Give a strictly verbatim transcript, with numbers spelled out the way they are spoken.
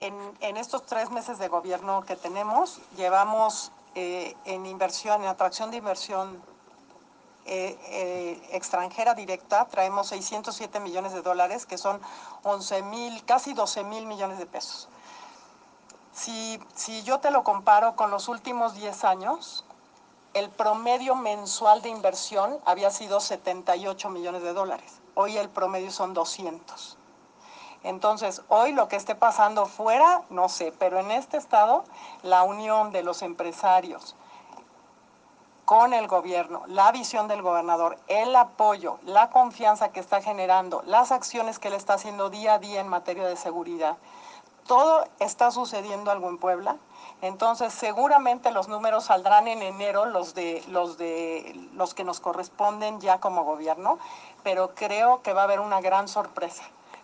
en, en estos tres meses de gobierno que tenemos, llevamos eh, en inversión, en atracción de inversión eh, eh, extranjera directa, traemos seiscientos siete millones de dólares, que son once mil, casi doce mil millones de pesos. Si, si yo te lo comparo con los últimos diez años, el promedio mensual de inversión había sido setenta y ocho millones de dólares. Hoy el promedio son doscientos. Entonces, hoy lo que esté pasando fuera, no sé, pero en este estado, la unión de los empresarios con el gobierno, la visión del gobernador, el apoyo, la confianza que está generando, las acciones que él está haciendo día a día en materia de seguridad, todo está sucediendo algo en Puebla. Entonces, seguramente los números saldrán en enero, los de los de los que nos corresponden ya como gobierno, pero creo que va a haber una gran sorpresa.